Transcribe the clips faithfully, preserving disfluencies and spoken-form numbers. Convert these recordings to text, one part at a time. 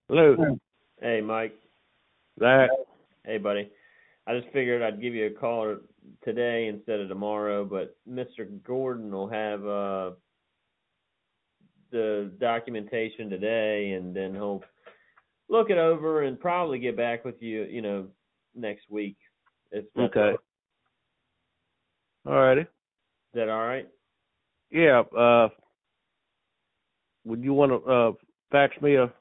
Hello. Hey, Mike. Zach. Hey, buddy. I just figured I'd give you a call today instead of tomorrow, but Mister Gordon will have uh, the documentation today, and then he'll look it over and probably get back with you, you know, next week. If that's Okay. All righty. Is that all right? Yeah. Uh, would you want to uh, fax me a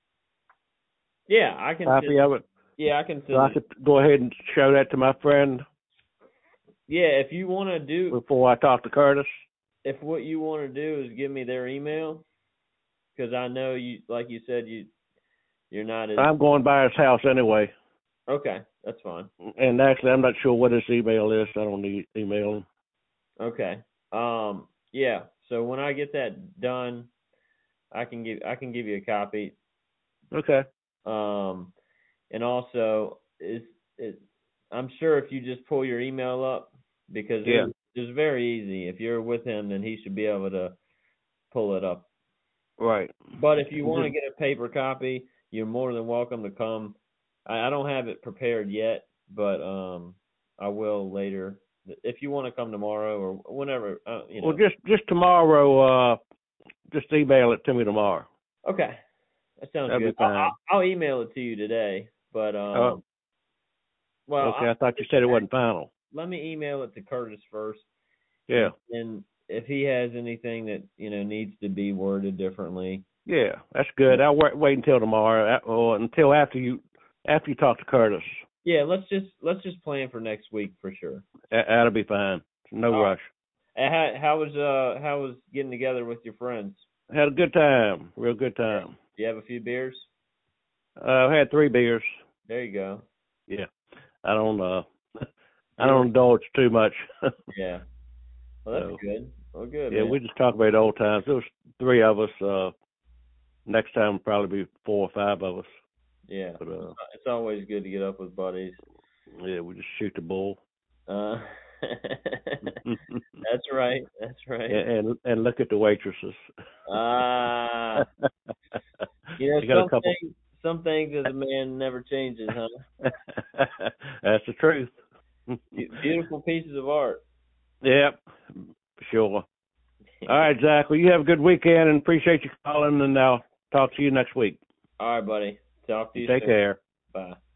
Yeah, I can. copy Send, of it yeah, I can so send I it. could go ahead and show that to my friend Yeah, if you want to do, before I talk to Curtis? if what you want to do is give me their email, because I know you, like you said, you you're not as I'm going by his house anyway. okay. That's fine. And actually, I'm not sure what his email is. I don't need email him. Okay. Um. Yeah. So when I get that done, I can give I can give you a copy. Okay. Um. And also, is it? I'm sure if you just pull your email up, because Yeah. it's, it's very easy. If you're with him, then he should be able to pull it up. Right. But if you want to get a paper copy, you're more than welcome to come. I, I don't have it prepared yet, but um, I will later. If you want to come tomorrow or whenever, uh, you know. Well, just just tomorrow. Uh, just email it to me tomorrow. Okay, that sounds That'll good. be I'll, fine. I'll I'll email it to you today, but Uh, um, well, okay. I, I thought you said it wasn't final. let me email it to Curtis first, Yeah. and if he has anything that you know needs to be worded differently. Yeah, that's good. I'll wait, wait until tomorrow, uh, or until after you after you talk to Curtis. Yeah, let's just let's just plan for next week for sure. That, that'll be fine. No All right. rush. And how how was uh how was getting together with your friends? Had a good time. Real good time. Do you have a few beers? Uh, I had three beers. There you go. Yeah. I don't uh I You don't don't, indulge too much. yeah. Well, that's So good. Well, good, yeah, man. we just talk about old times. There was three of us. Uh, next time will probably be four or five of us. Yeah. But uh, It's always good to get up with buddies. yeah, we just shoot the bull. Uh, and, that's right. That's right. and and look at the waitresses. Ah, you know I got a some couple. things. Some things as a man never changes, huh? That's the truth. Be- Beautiful pieces of art. Yep, sure. All right, Zach. Well, you have a good weekend and appreciate you calling, and I'll talk to you next week. All right, buddy. Talk to you Take soon. care. Bye.